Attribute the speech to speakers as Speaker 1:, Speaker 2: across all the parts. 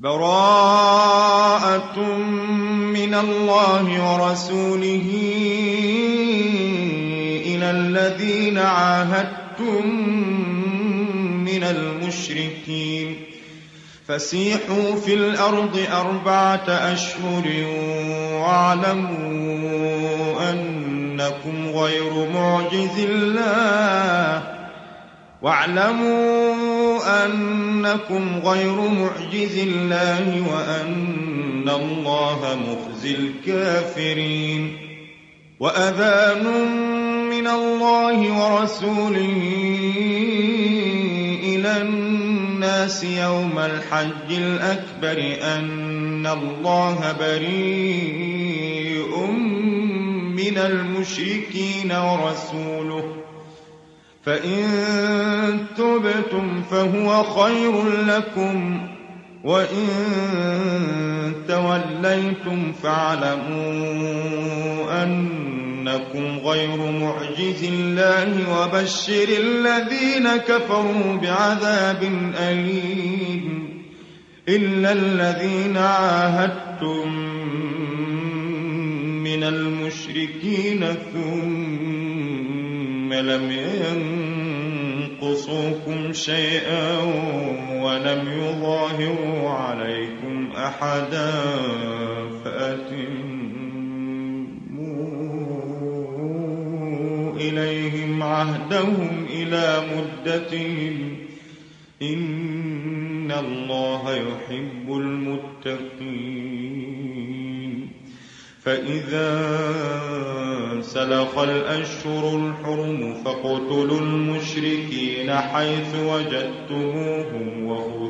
Speaker 1: براءة من الله ورسوله إلى الذين عاهدتم من المشركين فسيحوا في الأرض 4 أشهر واعلموا أنكم غير معجز الله وأن الله مخزي الكافرين. وأذان من الله ورسوله إلى الناس يوم الحج الأكبر أن الله بريء من المشركين ورسوله فإن تبتم فهو خير لكم وإن توليتم فاعلموا أنكم غير معجز الله وبشر الذين كفروا بعذاب أليم. إلا الذين عاهدتم من المشركين ثم لم ينقصوكم شيئا ولم يظاهروا عليكم أحدا فأتموا إليهم عهدهم إلى مدتهم إن الله يحب المتقين. فإذا سلخ الأشهر الحرم فاقتلوا المشركين حيث وجدتموهم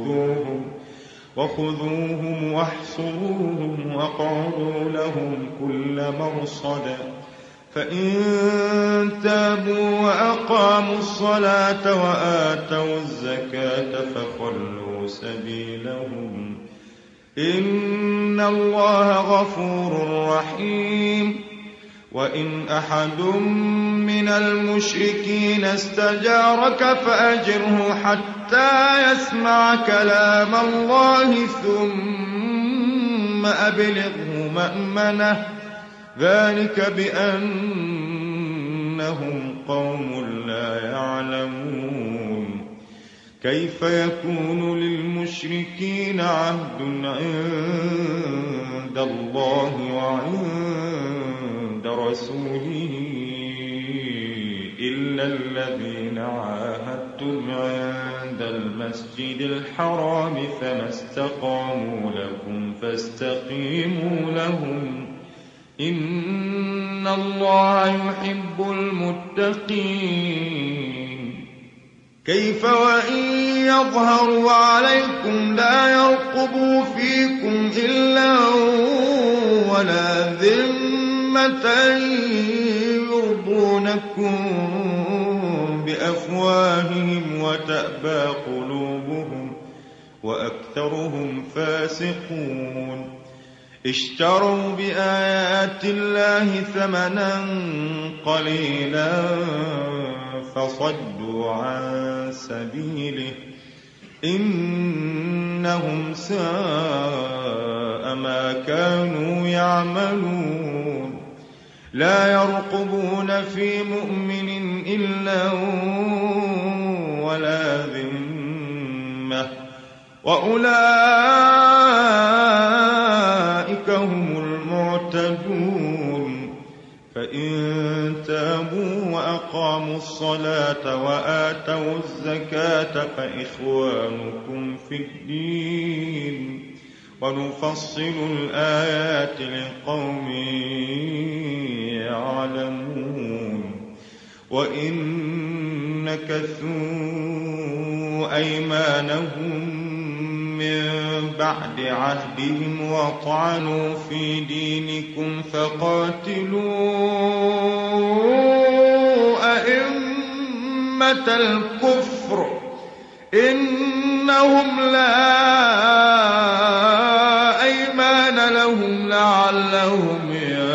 Speaker 1: وخذوهم واحصروهم واقعدوا لهم كل مرصد فإن تابوا وأقاموا الصلاة وآتوا الزكاة فخلوا سبيلهم إن الله غفور رحيم. وإن أحد من المشركين استجارك فأجره حتى يسمع كلام الله ثم أبلغه مأمنه ذلك بأنهم قوم لا يعلمون. كيف يكون للمشركين عهد عند الله وعند رسوله إلا الذين عاهدتم عند المسجد الحرام فما استقاموا لكم فاستقيموا لهم إن الله يحب المتقين. كيف وإن يظهروا عليكم لا يرقبوا فيكم إلا ولا ذمة يرضونكم بأفواههم وتأبى قلوبهم وأكثرهم فاسقون. اشتروا بآيات الله ثمنا قليلا فصدوا عن سبيله إنهم ساء ما كانوا يعملون. لا يرقبون في مؤمن إلا ولا ذمة وأولئك هم المعتدون. فإن تابوا وأقاموا الصلاة وآتوا الزكاة فإخوانكم في الدين ونفصل الآيات لقوم يعلمون. وإن نكثوا أيمانهم من بعد عهدهم وطعنوا في دينكم فقاتلوا أئمة الكفر إنهم لا أيمان لهم لعلهم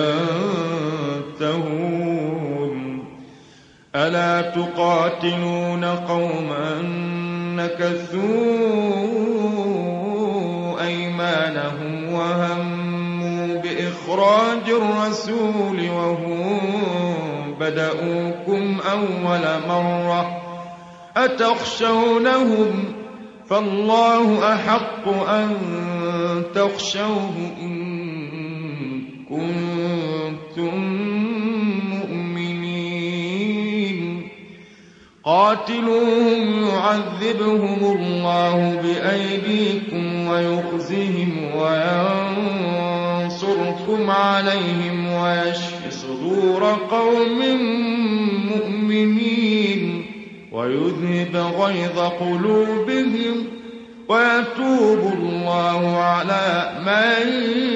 Speaker 1: ينتهون. ألا تقاتلون قوما نكثوا أيمانهم إخراج الرسول وهم بدؤوكم أول مرة أتخشونهم فالله أحق أن تخشوه إن كنتم مؤمنين قاتلوهم يعذبهم الله بأيديكم ويخزهم وينصركم عليهم ويشف صدور قوم مؤمنين ويذهب غيظ قلوبهم ويتوب الله على من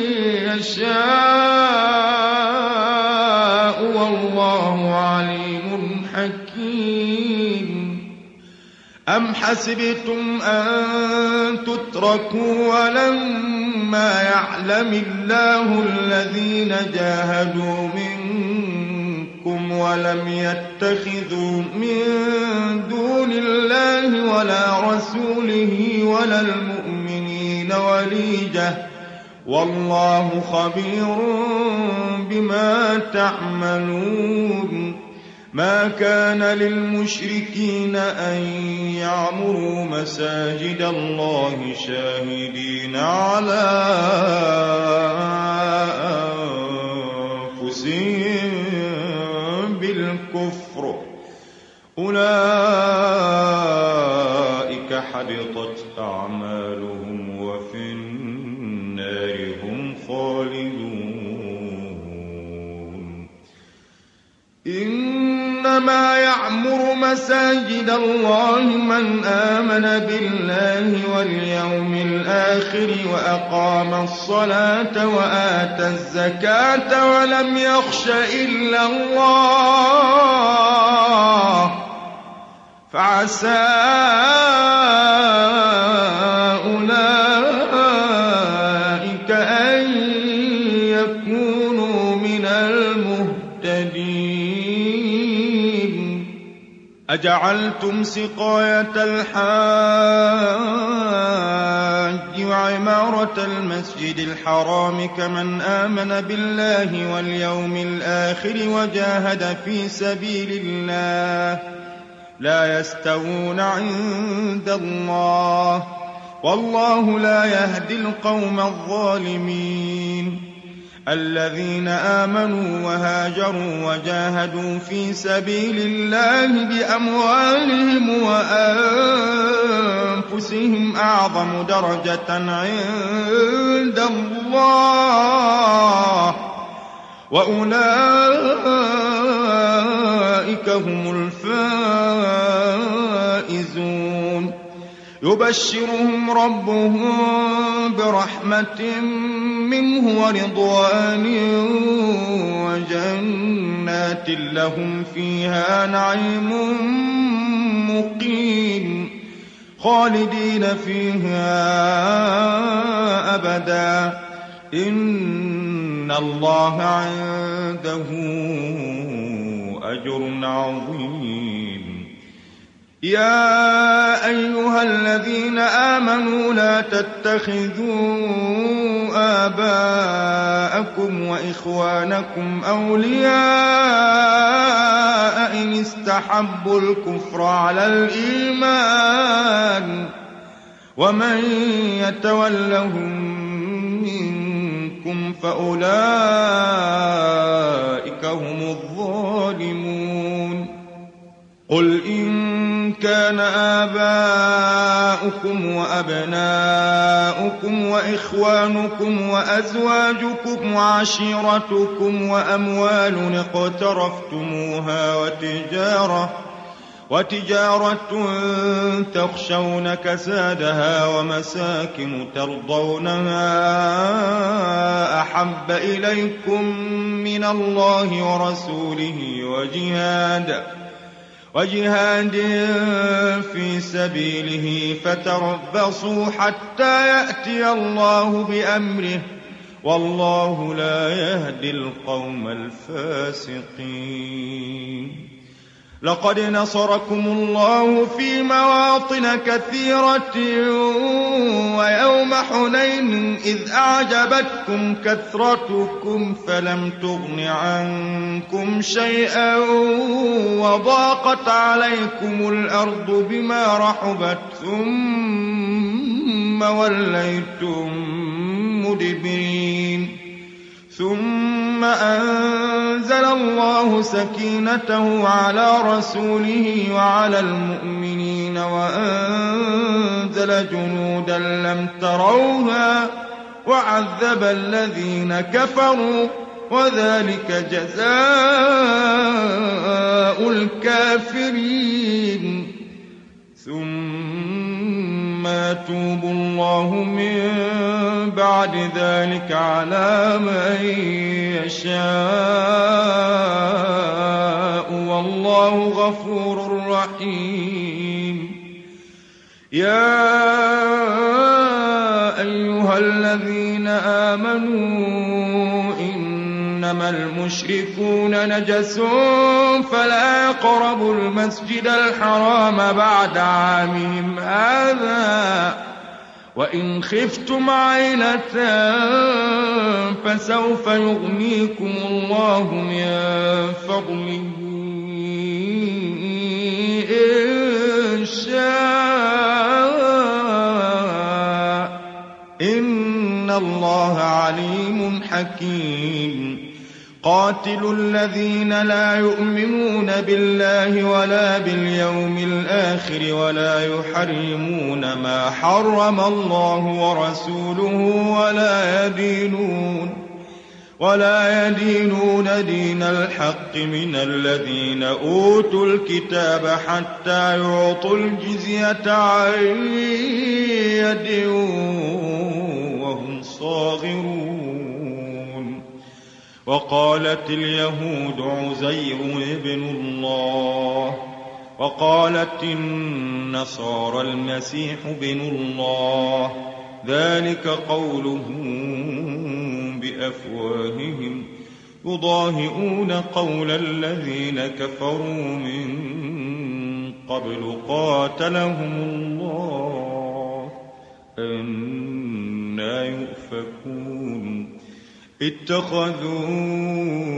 Speaker 1: يشاء والله عليم حكيم أم حسبتم أن تتركوا ولما يعلم الله الذين جاهدوا منكم ولم يتخذوا من دون الله ولا رسوله ولا المؤمنين وليجة والله خبير بما تعملون ما كان للمشركين أن يعمروا مساجد الله شاهدين على أنفسهم بالكفر أولئك حبطت أعمالهم وفي النار هم خالدون إنما يعمر مساجد الله من آمن بالله واليوم الآخر وأقام الصلاة وآتى الزكاة ولم يخش إلا الله فعسى أولئك أن يكونوا من المهتدين أجعلتم سقاية الحاج وعمارة المسجد الحرام كمن آمن بالله واليوم الآخر وجاهد في سبيل الله لا يستوون عند الله والله لا يهدي القوم الظالمين الذين آمنوا وهاجروا وجاهدوا في سبيل الله بأموالهم وأنفسهم أعظم درجة عند الله وأولئك هم الفائزون يبشرهم ربهم برحمة منه ورضوان وجنات لهم فيها نعيم مقيم خالدين فيها أبدا إن الله عنده أجر عظيم يا أيها الذين آمنوا لا تتخذوا آباءكم وإخوانكم أولياء إن استحبوا الكفر على الإيمان ومن يتولهم منكم فأولئك هم الظالمون قل إن كان آباؤكم وأبناؤكم وإخوانكم وأزواجكم وعشيرتكم وأموال اقترفتموها وتجارة تخشون كسادها ومساكن ترضونها أحب إليكم من الله ورسوله وجهاد في سبيله فتربصوا حتى يأتي الله بأمره والله لا يهدي القوم الفاسقين لقد نصركم الله في مواطن كثيرة ويوم حنين إذ أعجبتكم كثرتكم فلم تغن عنكم شيئا وضاقت عليكم الأرض بما رحبت ثم وليتم مدبرين ثم أنزل الله سكينته على رسوله وعلى المؤمنين وأنزل جنودا لم تروها وعذب الذين كفروا وذلك جزاء الكافرين ثم يتوب الله من بعد ذلك على من يشاء والله غفور رحيم يا أيها الذين آمنوا إنما المشركون نجس فلا يقربوا المسجد الحرام بعد عامهم هذا وإن خفتم عيلة فسوف يغنيكم الله من فضله إن شاء إن الله عليم حكيم قاتلوا الذين لا يؤمنون بالله ولا باليوم الآخر ولا يحرمون ما حرم الله ورسوله ولا يدينون دين الحق من الذين أوتوا الكتاب حتى يعطوا الجزية عن يد وهم صاغرون وقالت اليهود عزير ابن الله وقالت النصارى المسيح ابن الله ذلك قولهم بأفواههم يضاهئون قول الذين كفروا من قبل قاتلهم الله أنى يؤفكون اتخذوا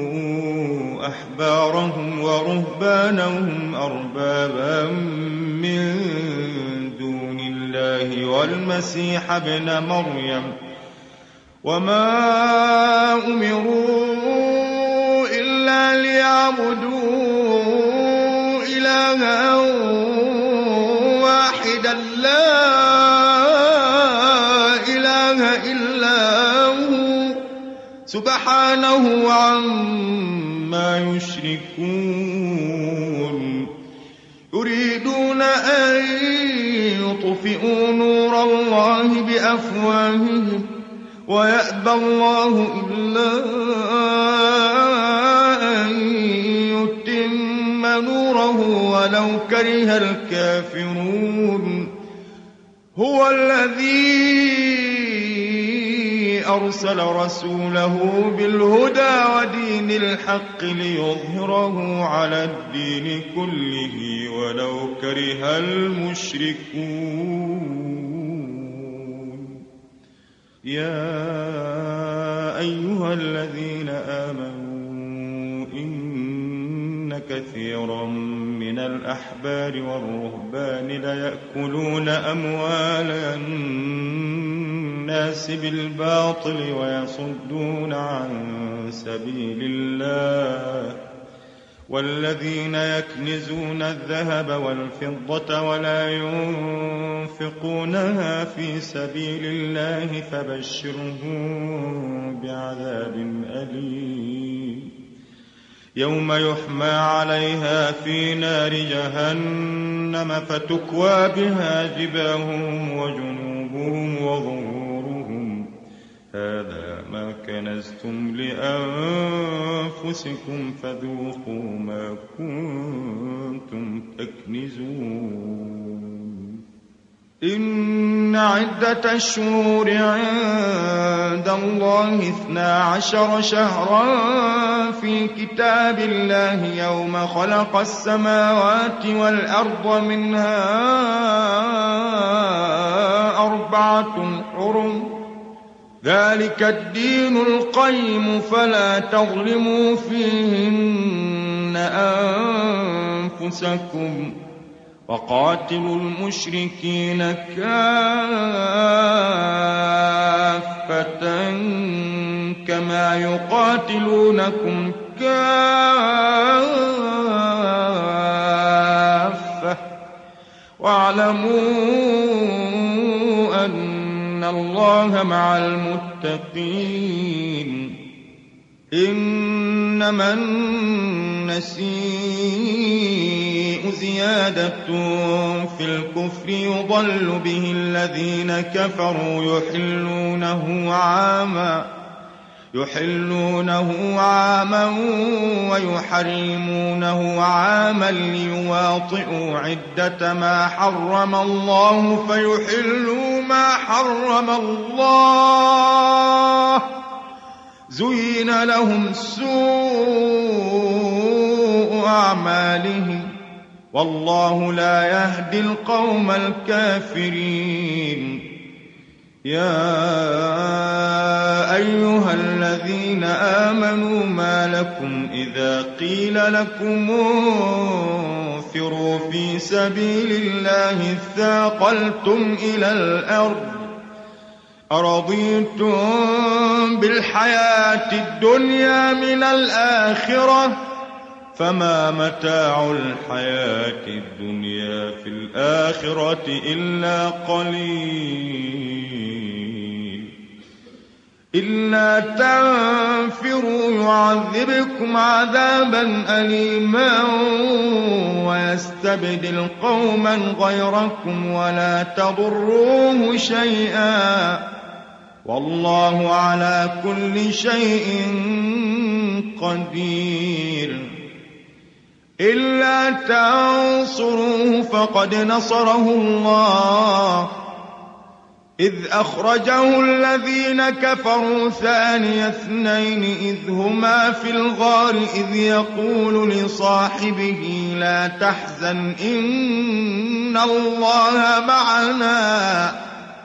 Speaker 1: أحبارهم ورهبانهم أربابا من دون الله والمسيح ابن مريم وما أمروا إلا ليعبدوا إلها واحدا لا إله إلا هو سبحانه عما يشركون يريدون أن يطفئوا نور الله بأفواههم ويأبى الله إلا أن يتم نوره ولو كره الكافرون هو الذي أرسل رسوله بالهدى ودين الحق ليظهره على الدين كله ولو كره المشركون يا أيها الذين آمنوا إن كثيرا من الأحبار والرهبان ليأكلون أموال الناس بالباطل ويصدون عن سبيل الله والذين يكنزون الذهب والفضة ولا ينفقونها في سبيل الله فبشرهم بعذاب أليم يوم يحمى عليها في نار جهنم فتكوى بها جباههم وجنوبهم وظهورهم هذا ما كنزتم لأنفسكم فذوقوا ما كنتم تكنزون إن عدة الشهور عند الله 12 شهرا في كتاب الله يوم خلق السماوات والأرض منها 4 حرم ذلك الدين القيم فلا تظلموا فيهن أنفسكم وقاتلوا المشركين كافة كما يقاتلونكم كافة واعلموا أن الله مع المتقين إنما النسيء زيادة في الكفر يضل به الذين كفروا يحلونه عاما ويحرمونه عاما ليواطئوا عدة ما حرم الله فيحلوا ما حرم الله زين لهم سوء أعمالهم والله لا يهدي القوم الكافرين يا أيها الذين آمنوا ما لكم إذا قيل لكم انفروا في سبيل الله اثاقلتم إلى الأرض أرضيتم بالحياة الدنيا من الآخرة فما متاع الحياة الدنيا في الآخرة إلا قليل إلا تنفروا يعذبكم عذابا أليما ويستبدل قوما غيركم ولا تضروه شيئا والله على كل شيء قدير إلا تنصروه فقد نصره الله إذ أخرجه الذين كفروا ثاني اثنين إذ هما في الغار إذ يقول لصاحبه لا تحزن إن الله معنا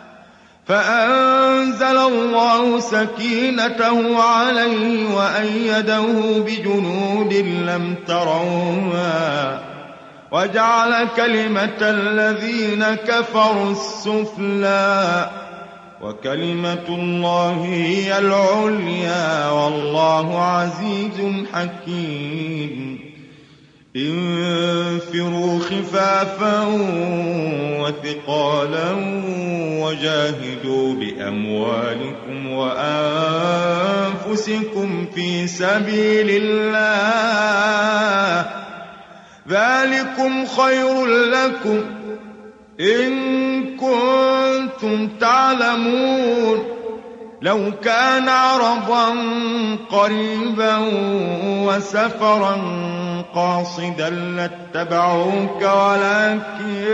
Speaker 1: فأنزل الله سكينته عليه وأيده بجنود لم تروها وجعل كلمة الذين كفروا السفلى وكلمة الله هي العليا والله عزيز حكيم انفروا خفافا وثقالا وجاهدوا بأموالكم وأنفسكم في سبيل الله ذلكم خير لكم إن كنتم تعلمون لو كان عرضا قريبا وسفرا قاصدا لاتبعوك ولكن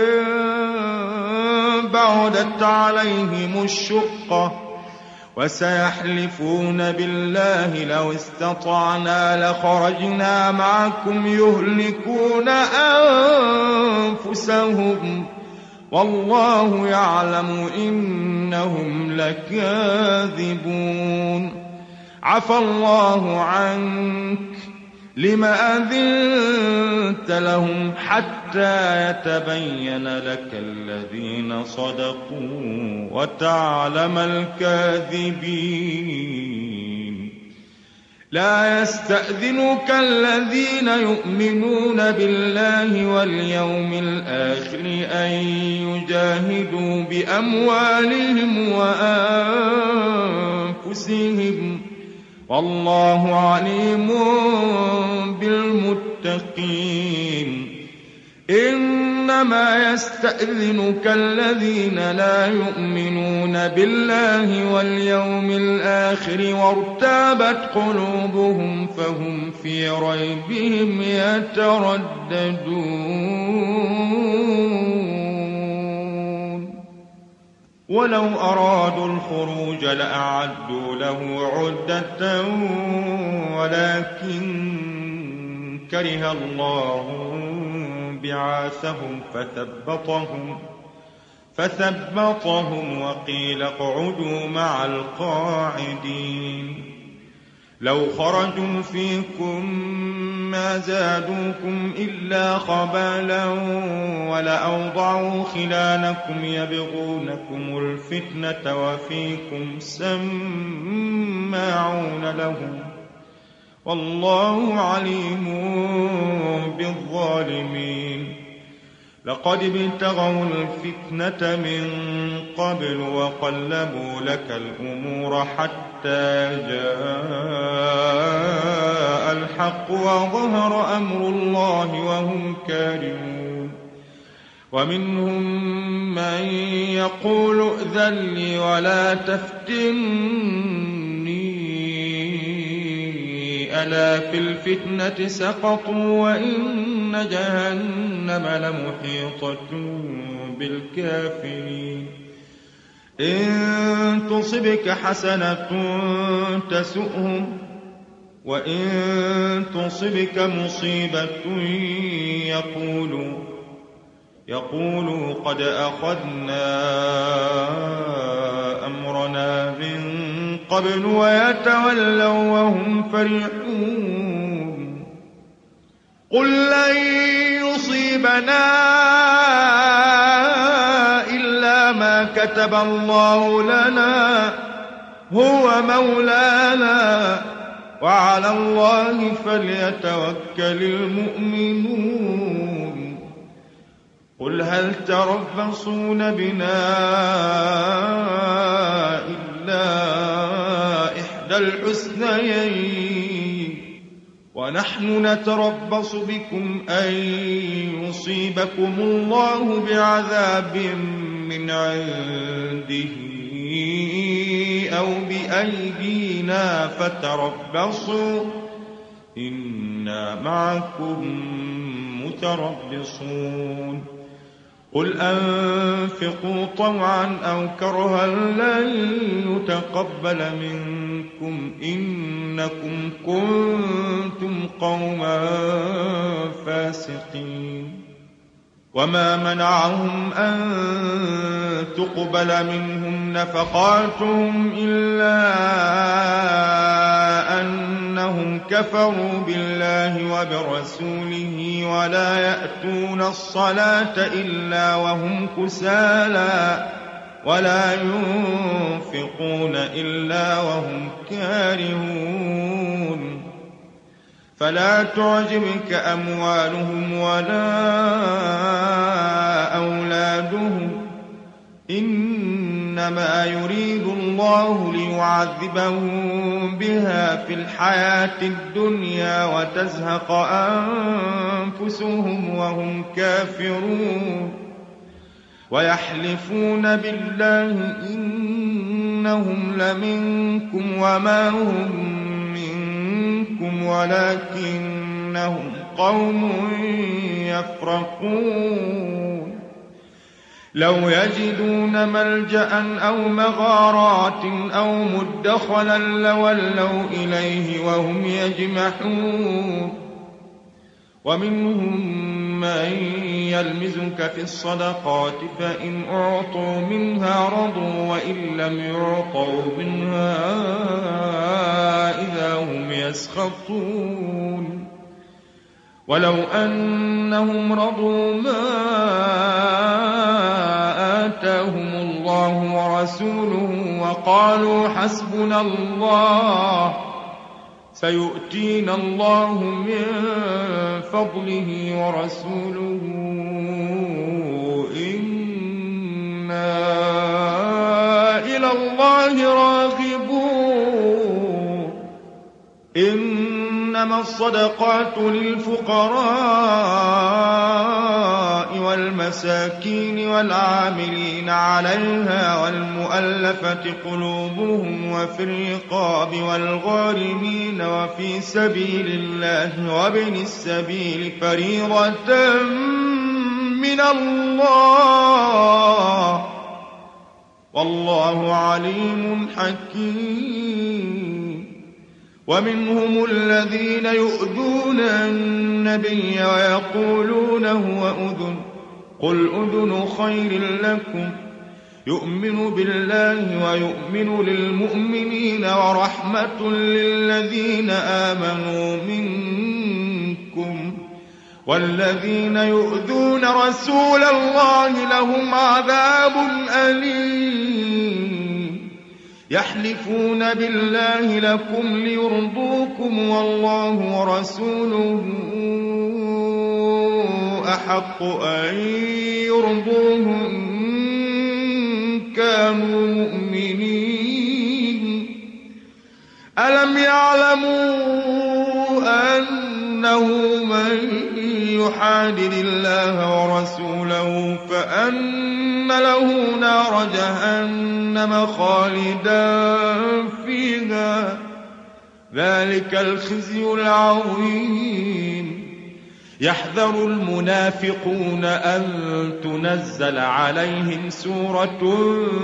Speaker 1: بعدت عليهم الشقة وسيحلفون بالله لو استطعنا لخرجنا معكم يهلكون أنفسهم والله يعلم إنهم لكاذبون عفى الله عنك لم أذنت لهم حتى يتبين لك الذين صدقوا وتعلم الكاذبين لا يستأذنك الذين يؤمنون بالله واليوم الآخر أن يجاهدوا بأموالهم وأنفسهم والله عليم بالمتقين إنما يستأذنك الذين لا يؤمنون بالله واليوم الآخر وارتابت قلوبهم فهم في ريبهم يترددون ولو أرادوا الخروج لأعدوا له عدة ولكن كره الله بعاثهم فثبطهم وقيل اقعدوا مع القاعدين. لو خرجوا فيكم ما زادوكم إلا خبالا ولأوضعوا خلالكم يبغونكم الفتنة وفيكم سماعون لهم والله عليم بالظالمين. لقد ابتغوا الفتنة من قبل وقلبوا لك الأمور حتى جاء الحق وظهر أمر الله وهم كارهون. ومنهم من يقول ائذن لي ولا تفتني ألا في الفتنة سقطوا وإن جهنم لمحيطة بالكافرين. إن تصبك حسنة تسؤهم وإن تصبك مصيبة يقولوا قد أخذنا أمرنا من قبل ويتولوا وهم فرحون. قل لن يصيبنا إلا ما كتب الله لنا هو مولانا وعلى الله فليتوكل المؤمنون. قل هل تربصون بنا إلا إحدى الحسنيين ونحن نتربص بكم أن يصيبكم الله بعذاب من عنده أو بأيدينا فتربصوا إنا معكم متربصون. قل أنفقوا طوعا أو كرها لن يتقبل منكم إنكم كنتم قوما فاسقين. وما منعهم أن تقبل منهم نفقاتهم إلا أنهم كفروا بالله وبرسوله ولا يأتون الصلاة إلا وهم كسالى ولا ينفقون إلا وهم كارهون. فلا تعجبك أموالهم ولا أولادهم إنما يريد الله ليعذبهم بها في الحياة الدنيا وتزهق أنفسهم وهم كافرون. ويحلفون بالله إنهم لمنكم وما هم منكم ولكنهم قوم يفرقون. لو يجدون ملجأ أو مغارات أو مدخلا لولوا إليه وهم يجمحون. ومنهم من يلمزك في الصدقات فإن أعطوا منها رضوا وإن لم يعطوا منها إذا هم يسخطون. ولو أنهم رضوا ما آتاهم الله ورسوله وقالوا حسبنا الله سيؤتينا الله من فضله ورسوله إنا إلى الله راغبون. إنما الصدقات للفقراء والمساكين والعاملين عليها والمؤلفة قلوبهم وفي الرقاب والغارمين وفي سبيل الله وابن السبيل فريضة من الله والله عليم حكيم. ومنهم الذين يؤذون النبي ويقولون هو أذن، قل أذن خير لكم يؤمن بالله ويؤمن للمؤمنين ورحمة للذين آمنوا منكم، والذين يؤذون رسول الله لهم عذاب أليم. يحلفون بالله لكم ليرضوكم والله ورسوله أحق أن يرضوه إن كانوا مؤمنين. ألم يعلموا أنه من يحادد الله ورسوله فأن له نار جهنم خالدا فيها، ذلك الخزي العظيم. يحذر المنافقون أن تنزل عليهم سورة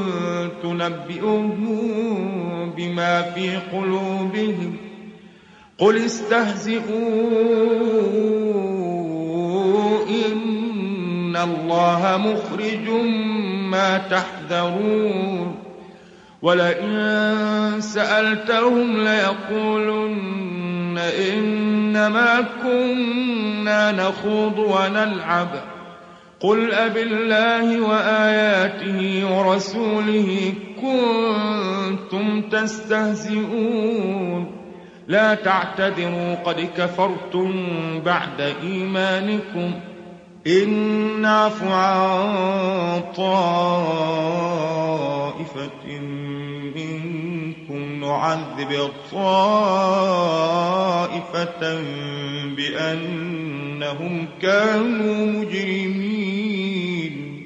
Speaker 1: تنبئهم بما في قلوبهم، قل استهزئوا إن الله مخرج ما تحذرون. ولئن سألتهم ليقولن إنما كنا نخوض ونلعب، قل أبالله وآياته ورسوله كنتم تستهزئون. لا تعتذروا قد كفرتم بعد إيمانكم، إن نعف عن طائفة منكم نعذب طائفة بأنهم كانوا مجرمين.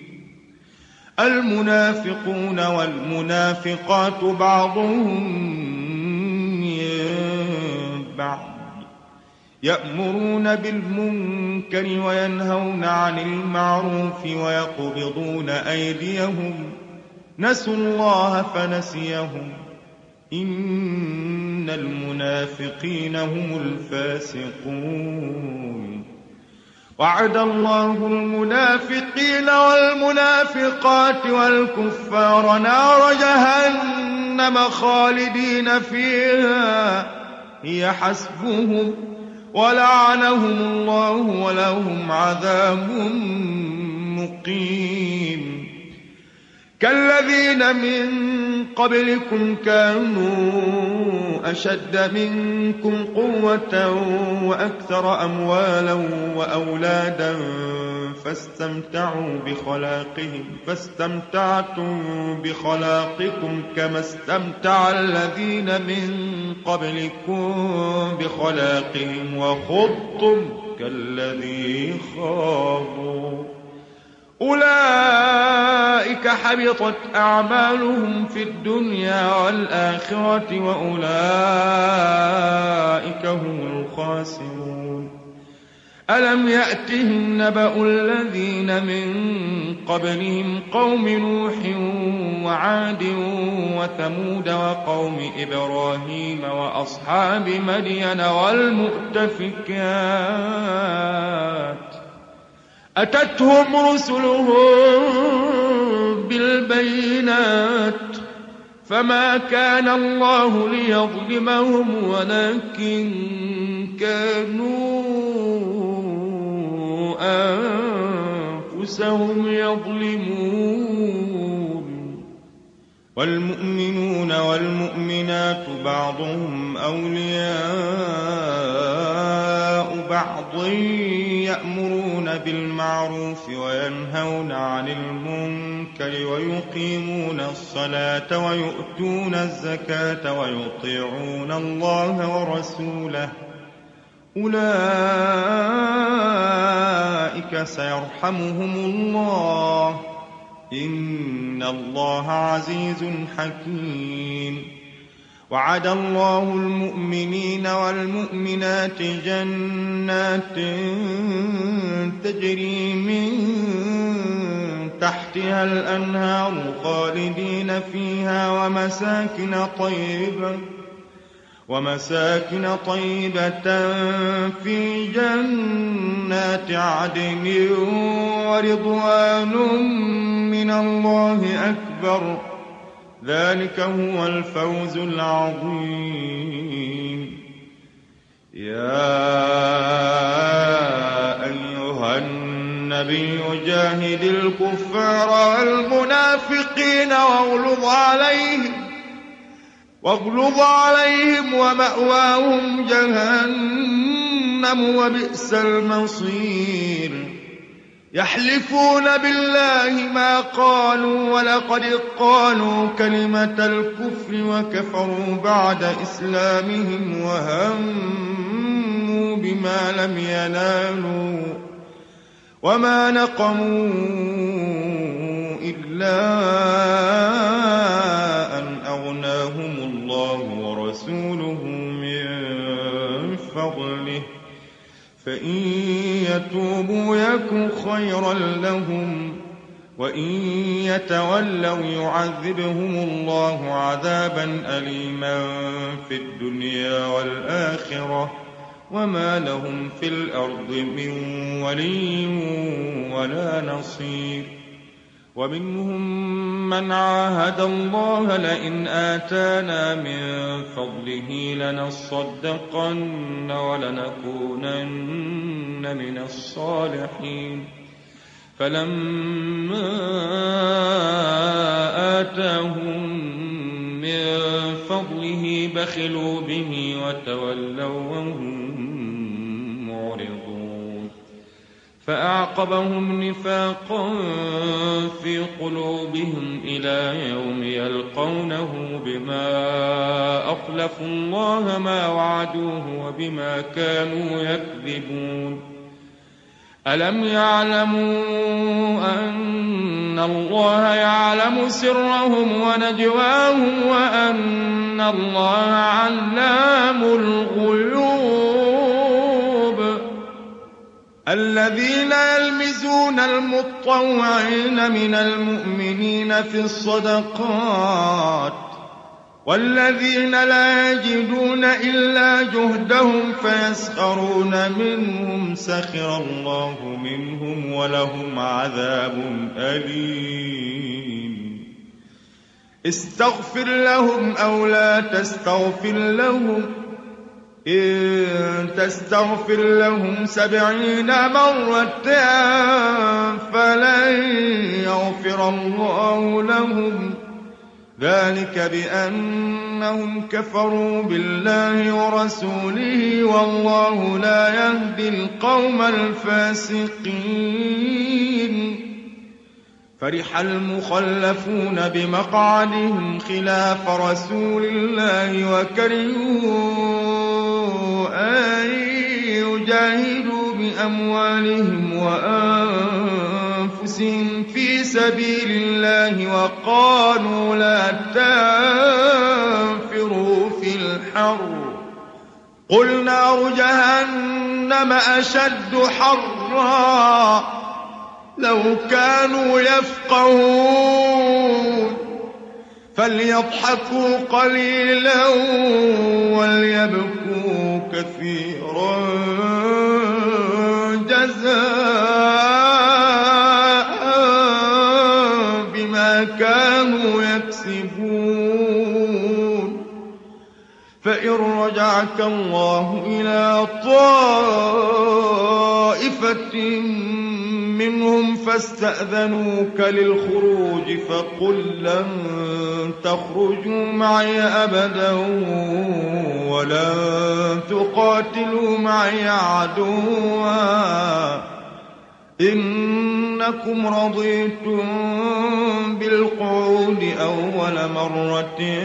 Speaker 1: المنافقون والمنافقات بعضهم من بعض يأمرون بالمنكر وينهون عن المعروف ويقبضون أيديهم، نسوا الله فنسيهم، إن المنافقين هم الفاسقون. وعد الله المنافقين والمنافقات والكفار نار جهنم خالدين فيها هي حسبهم ولعنهم الله ولهم عذاب مقيم. كالذين من قبلكم كانوا أشد منكم قوة وأكثر أموالا وأولادا فاستمتعتم بخلاقكم كما استمتع الذين من قبلكم بخلاقهم وخضتم كالذي خاضوا، أولئك حبطت أعمالهم في الدنيا والآخرة وأولئك هم الخاسرون. ألم يأتهم نبأ الذين من قبلهم قوم نوح وعاد وثمود وقوم إبراهيم وأصحاب مدين والمؤتفكات، أتتهم رسلهم بالبينات فما كان الله ليظلمهم ولكن كانوا أنفسهم يظلمون. والمؤمنون والمؤمنات بعضهم أولياء بعض يأمرون بالمعروف وينهون عن المنكر ويقيمون الصلاة ويؤتون الزكاة ويطيعون الله ورسوله، أولئك سيرحمهم الله، إن الله عزيز حكيم. وعد الله المؤمنين والمؤمنات جنات تجري من تحتها الأنهار خالدين فيها ومساكن طيبة في جنات عدن ورضوان من الله أكبر ذلك هو الفوز العظيم. يا أيها النبي جاهد الكفار والمنافقين واغلظ عليهم ومأواهم جهنم وبئس المصير. يحلفون بالله ما قالوا ولقد قالوا كلمة الكفر وكفروا بعد إسلامهم وهموا بما لم ينالوا وما نقموا إلا أن أغناهم الله ورسوله من فضله فإن يتوبوا يك خيرا لهم وإن يتولوا يعذبهم الله عذابا أليما في الدنيا والآخرة وما لهم في الأرض من ولي ولا نصير. ومنهم من عاهد الله لئن آتانا من فضله لنصدقن ولنكونن من الصالحين فلما آتاهم من فضله بخلوا به وتولوا وهم معرضون فأعقبهم نفاقا في قلوبهم إلى يوم يلقونه بما أخلفوا الله ما وعدوه وبما كانوا يكذبون. ألم يعلموا أن الله يعلم سرهم ونجواهم وأن الله علام الغيوب. الذين يلمزون المطوعين من المؤمنين في الصدقات والذين لا يجدون إلا جهدهم فيسخرون منهم سخر الله منهم ولهم عذاب أليم. استغفر لهم أو لا تستغفر لهم إن تستغفر لهم 70 مرة فلن يغفر الله لهم ذلك بأنهم كفروا بالله ورسوله والله لا يهدي القوم الفاسقين. فرح المخلفون بمقعدهم خلاف رسول الله وكرهوا أن يجاهدوا بأموالهم وأنفسهم في سبيل الله وقالوا لا تنفروا في الحر قل نار جهنم أشد حرا لو كانوا يفقهون فليضحكوا قليلا وليبكوا كثيرا جزاء بما كانوا يكسبون. فإن رجعك الله إلى طائفة منهم فاستأذنوك للخروج فقل لن تخرجوا معي أبدا ولن تقاتلوا معي عدوا إنكم رضيتم بالقعود أول مرة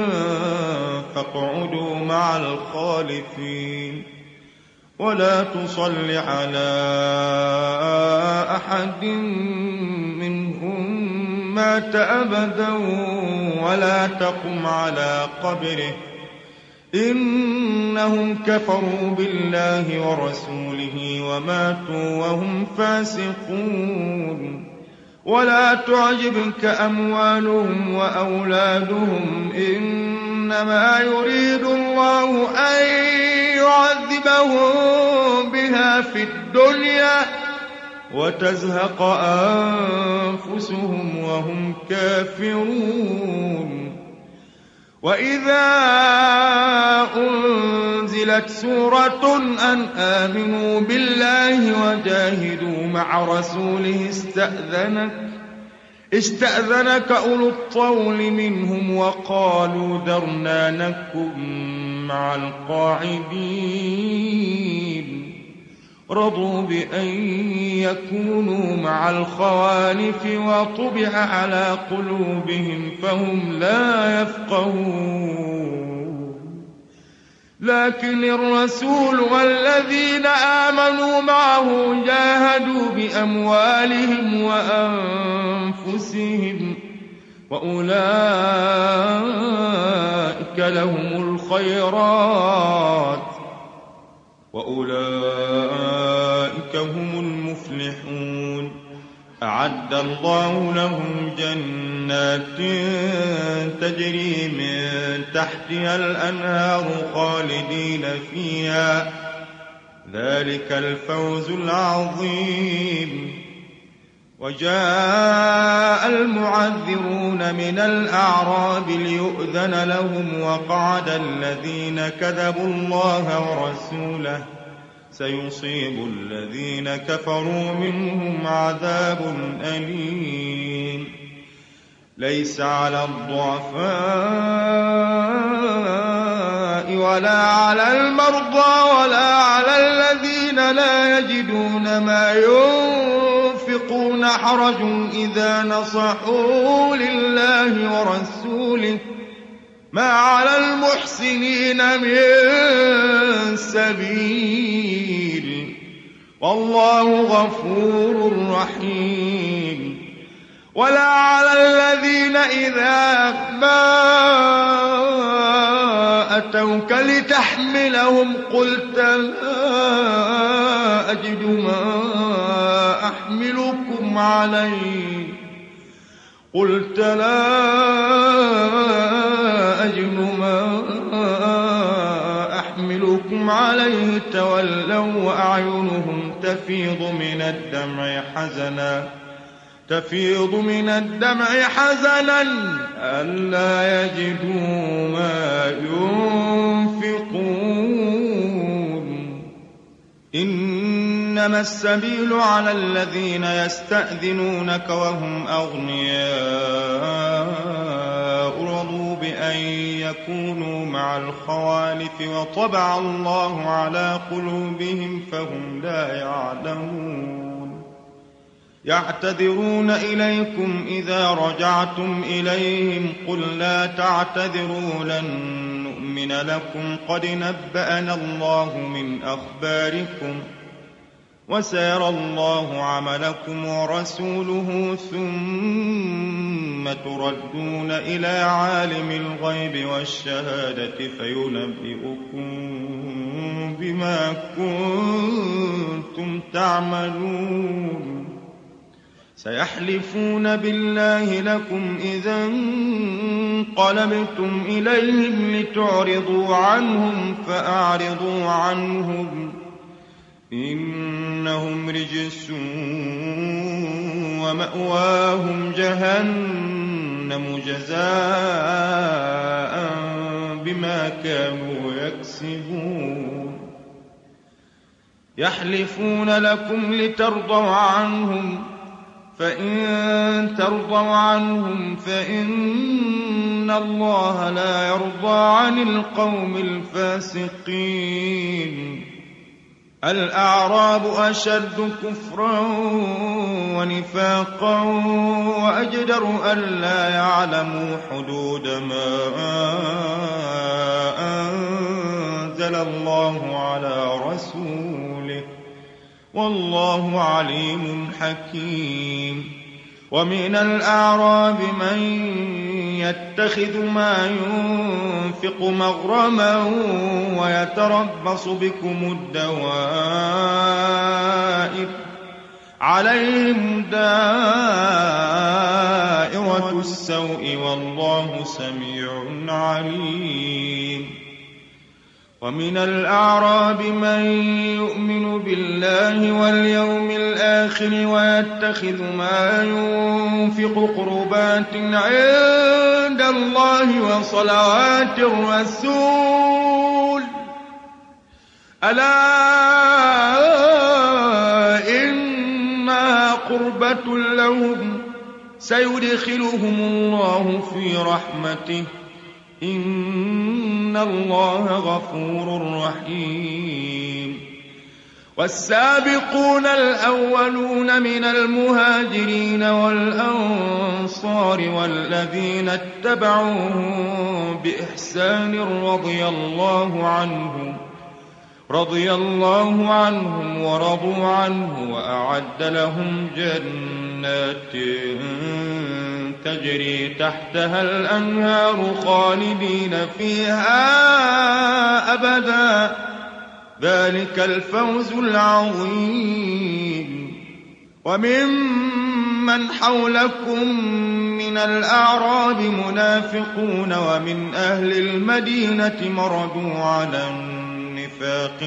Speaker 1: فاقعدوا مع الخالفين ولا تصل على أحد منهم مات أبدا ولا تقم على قبره إنهم كفروا بالله ورسوله وماتوا وهم فاسقون. ولا تعجبك أموالهم وأولادهم إنما يريد الله أن يعذبهم بها في الدنيا وتزهق أنفسهم وهم كافرون. وإذا أنزلت سورة أن آمنوا بالله وجاهدوا مع رسوله استأذنك أولو الطول منهم وقالوا ذرنا نكن مع القاعدين رضوا بأن يكونوا مع الخوالف وطبع على قلوبهم فهم لا يفقهون. لكن الرسول والذين آمنوا معه جاهدوا بأموالهم وأنفسهم وأولئك لهم الخيرات وأولئك هم المفلحون. أعد الله لهم جنات تجري من تحتها الأنهار خالدين فيها ذلك الفوز العظيم. وجاء المعذرون من الأعراب ليؤذن لهم وقعد الذين كذبوا الله ورسوله سيصيب الذين كفروا منهم عذاب أليم. ليس على الضعفاء ولا على المرضى ولا على الذين لا يجدون ما ينفقون حرج إذا نصحوا لله ورسوله ما على المحسنين من سبيل والله غفور رحيم. ولا على الذين إذا ما أتوك لتحملهم قلت لا أجد ما أحملكم عليه تولوا وأعينهم تفيض من الدمع حزنا ألا يجدوا ما ينفقون. إنما السبيل على الذين يستأذنونك وهم أغنياء رضوا بأن يكونوا مع الخوالف وطبع الله على قلوبهم فهم لا يعلمون. يعتذرون إليكم إذا رجعتم إليهم قل لا تعتذروا لن نؤمن لكم قد نبأنا الله من أخباركم وسيرى الله عملكم ورسوله ثم تردون إلى عالم الغيب والشهادة فينبئكم بما كنتم تعملون. سيحلفون بالله لكم إذا انقلبتم إليهم لتعرضوا عنهم فأعرضوا عنهم إنهم رجس ومأواهم جهنم جزاء بما كانوا يكسبون. يحلفون لكم لترضوا عنهم فإن ترضوا عنهم فإن الله لا يرضى عن القوم الفاسقين. الأعراب أشد كفرا ونفاقا وأجدر ألا يعلموا حدود ما أنزل الله على رسوله والله عليم حكيم. ومن الأعراب من يتخذ ما ينفق مغرما ويتربص بكم الدوائر عليهم دائرة السوء والله سميع عليم. ومن الأعراب من يؤمن بالله واليوم الآخر ويتخذ ما ينفق قربات عند الله وصلوات الرسول ألا إنها قربة لهم سيدخلهم الله في رحمته إن الله غفور رحيم. والسابقون الأولون من المهاجرين والأنصار والذين اتبعوهم بإحسان رضي الله عنهم ورضوا عنه وأعد لهم جنات تجري تحتها الأنهار خالدين فيها أبدا ذلك الفوز العظيم. وممن حولكم من الأعراب منافقون ومن أهل المدينة مردوا على النفاق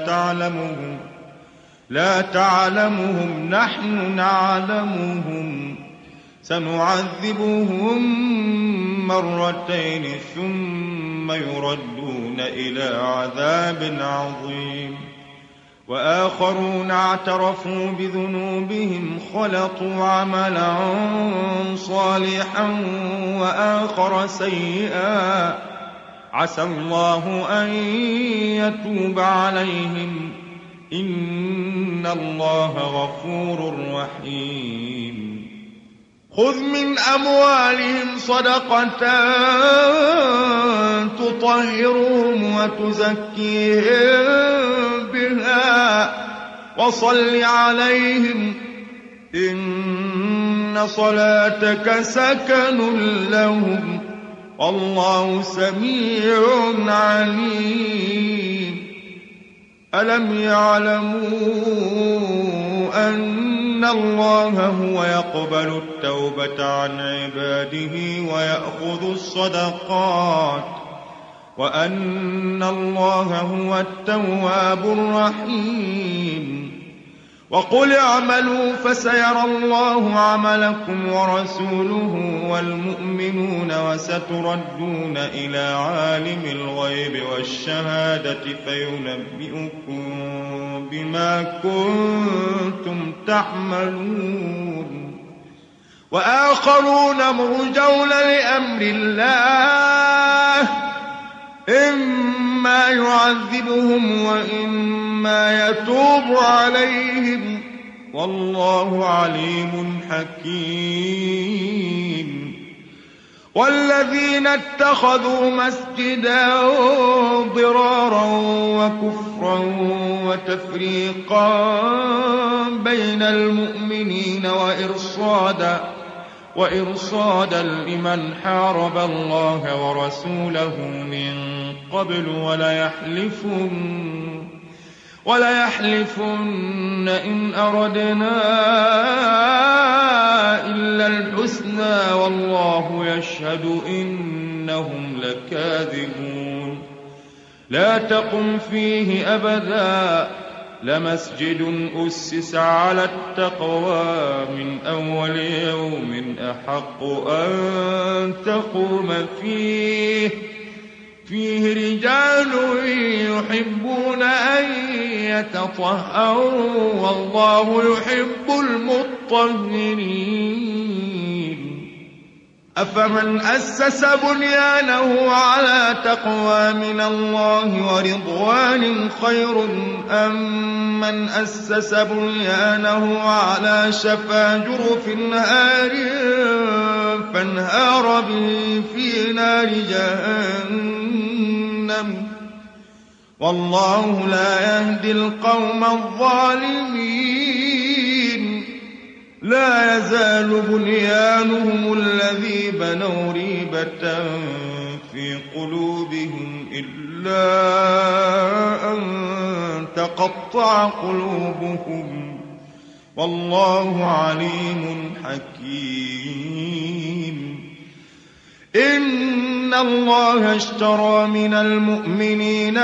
Speaker 1: لا تعلمهم نحن نعلمهم سنعذبهم مرتين ثم يردون إلى عذاب عظيم. وآخرون اعترفوا بذنوبهم خلطوا عملا صالحا وآخر سيئا عسى الله أن يتوب عليهم إن الله غفور رحيم. خذ من أموالهم صدقة تطهرهم وتزكيهم بها وصل عليهم إن صلاتك سكن لهم والله سميع عليم. ألم يعلموا أن الله هو يقبل التوبة عن عباده ويأخذ الصدقات وأن الله هو التواب الرحيم. وقل اعملوا فسيرى الله عملكم ورسوله والمؤمنون وستردون إلى عالم الغيب والشهادة فينبئكم بما كنتم تعملون. وآخرون مرجون لأمر الله إما يعذبهم وإما يتوب عليهم والله عليم حكيم. والذين اتخذوا مسجدا ضرارا وكفرا وتفريقا بين المؤمنين وإرصادا لمن حارب الله ورسوله من قبل وليحلفن إن أردنا إلا الحسنى والله يشهد إنهم لكاذبون. لا تقم فيه أبدا لمسجد أسس على التقوى من أول يوم أحق أن تقوم فيه رجال يحبون أن يتطهروا والله يحب المطهرين. أفمن أسس بنيانه على تقوى من الله ورضوان خير أم من أسس بنيانه على شفا جرف فانهار به في نار جهنم والله لا يهدي القوم الظالمين. لا يزال بنيانهم الذي بنوا ريبة في قلوبهم إلا أن تقطع قلوبهم والله عليم حكيم. إن الله اشترى من المؤمنين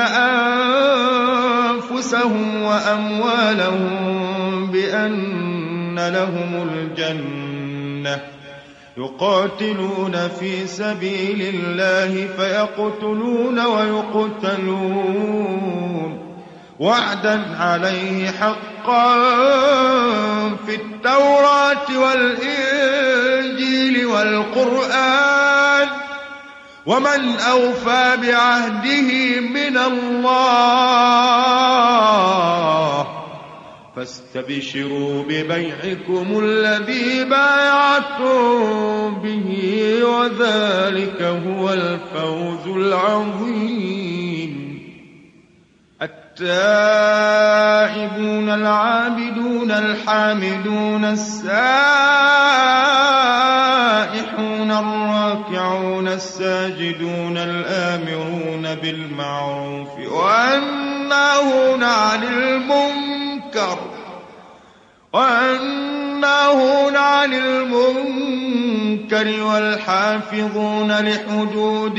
Speaker 1: أنفسهم وأموالهم بأن لهم الجنة يقاتلون في سبيل الله فيقتلون ويقتلون وعدا عليه حقا في التوراة والإنجيل والقرآن ومن أوفى بعهده من الله فاستبشروا ببيعكم الذي بايعتم به وذلك هو الفوز العظيم. التائبون العابدون الحامدون السائحون الراكعون الساجدون الآمرون بالمعروف والناهون عن المنكر والحافظون لحدود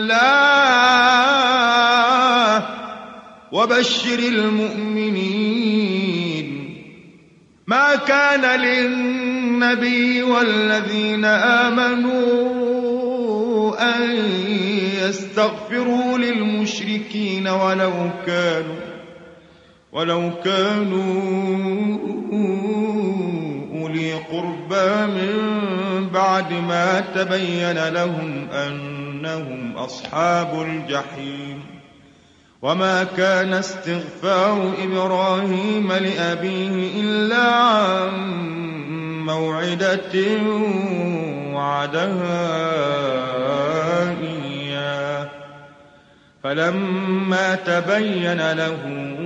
Speaker 1: الله وبشر المؤمنين. ما كان للنبي والذين آمنوا أن يستغفروا للمشركين ولو كانوا أولي قربى من بعد ما تبين لهم أنهم أصحاب الجحيم. وما كان استغفار إبراهيم لأبيه إلا عن موعدة وعدها إياه فلما تبين له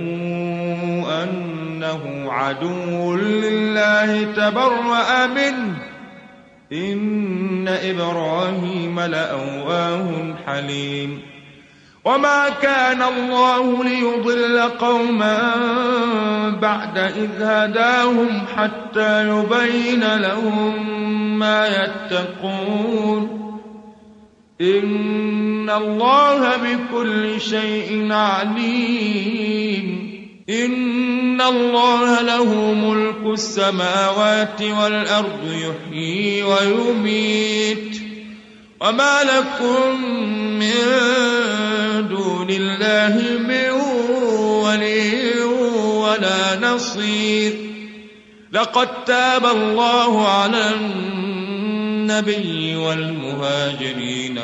Speaker 1: أنه عدو لله تبرأ منه إن إبراهيم لأواه حليم. وما كان الله ليضل قوما بعد إذ هداهم حتى يبين لهم ما يتقون إن الله بكل شيء عليم. إن الله له ملك السماوات والأرض يحيي ويميت وما لكم من دون الله من ولي ولا نصير. لقد تاب الله على النبي والمهاجرين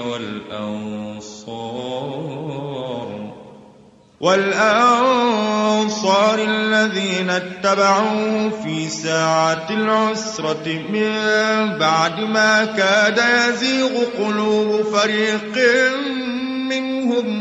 Speaker 1: والأنصار الذين اتبعوه في ساعة العسرة من بعد ما كاد يزيغ قلوب فريق منهم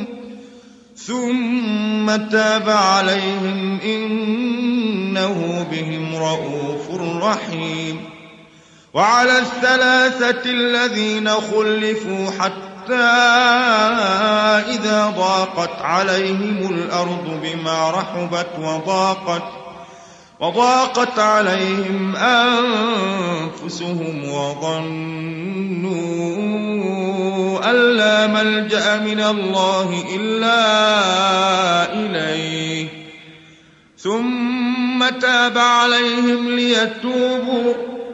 Speaker 1: ثم تاب عليهم إنه بهم رءوف رحيم. وعلى الثلاثة الذين خلفوا حتى إذا ضاقت عليهم الأرض بما رحبت وضاقت عليهم أنفسهم وظنوا أن لا ملجأ من الله إلا إليه ثم تاب عليهم ليتوبوا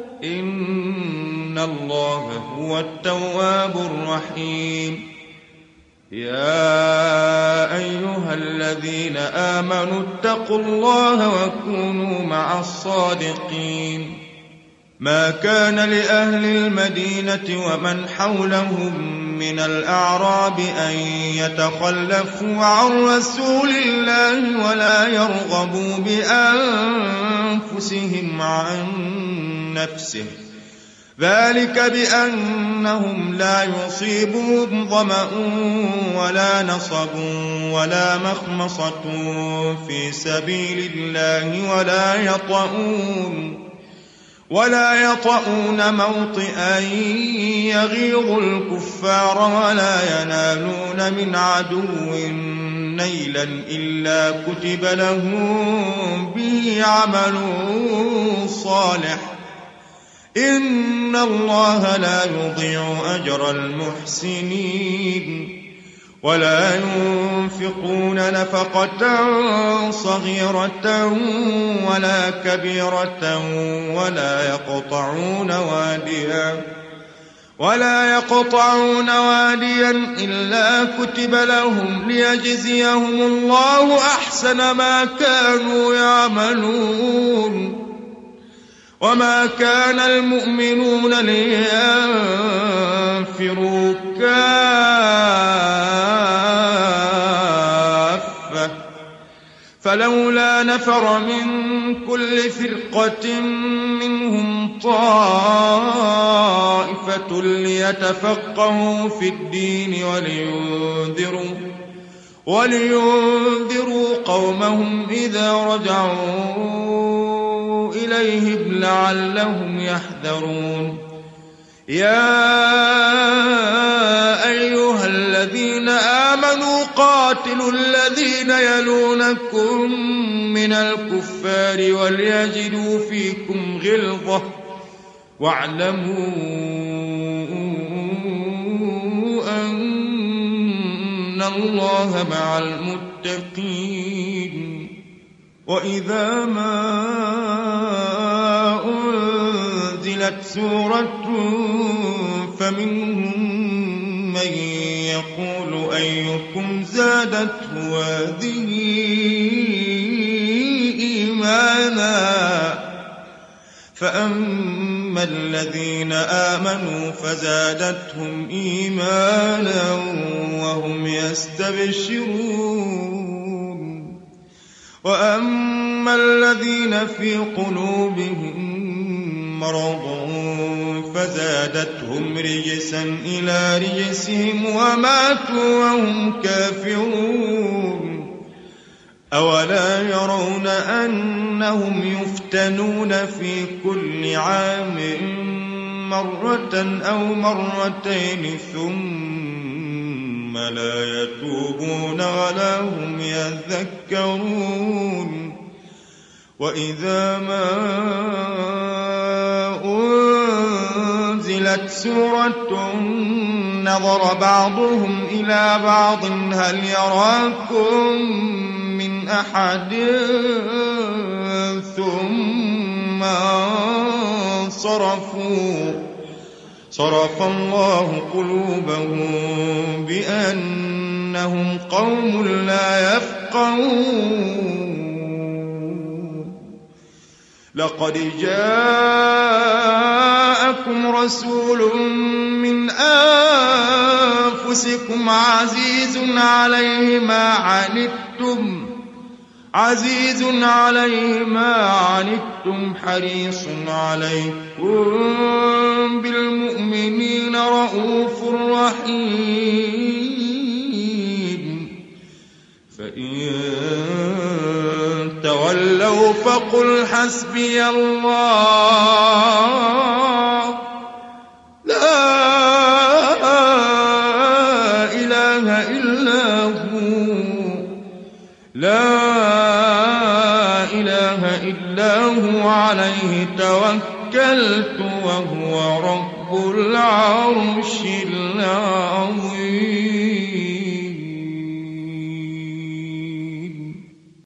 Speaker 1: إن الله هو التواب الرحيم. يا أيها الذين آمنوا اتقوا الله وكونوا مع الصادقين. ما كان لأهل المدينة ومن حولهم من الأعراب أن يتخلفوا عن رسول الله ولا يرغبوا بأنفسهم عن نفسه ذلك بأنهم لا يصيبهم ظمأ ولا نصب ولا مخمصة في سبيل الله ولا يطؤون موطئا يغيظ الكفار ولا ينالون من عدو نيلا إلا كتب له به عمل صالح إن الله لا يضيع أجر المحسنين ولا ينفقون نفقة صغيرة ولا كبيرة ولا يقطعون واديا إلا كتب لهم ليجزيهم الله أحسن ما كانوا يعملون وما كان المؤمنون لينفروا كافة فلولا نفر من كل فرقة منهم طائفة ليتفقهوا في الدين ولينذروا قومهم إذا رجعوا إليهم لعلهم يحذرون يا أيها الذين آمنوا قاتلوا الذين يلونكم من الكفار وليجدوا فيكم غلظة واعلموا أن الله مع المتقين وإذا ما أنزلت سورة فمنهم من يقول أيكم زادته هذه إيمانا فأما الذين آمنوا فزادتهم إيمانا وهم يستبشرون وأما الذين في قلوبهم مرض فزادتهم رجسا إلى رجسهم وماتوا وهم كافرون أولا يرون أنهم يفتنون في كل عام مرة أو مرتين ثم لا يتوبون ولا هم يذكرون وإذا ما أنزلت سورة نظر بعضهم إلى بعض هل يراكم من أحد ثم صرف الله قلوبهم بأنهم قوم لا يفقهون لقد جاءكم رسول من أنفسكم عزيز عليه ما عنتم حريص عليكم بالمؤمنين رؤوف رحيم فإن تولوا فقل حسبي الله لا إله إلا هو عليه توكلت وهو رب العرش العظيم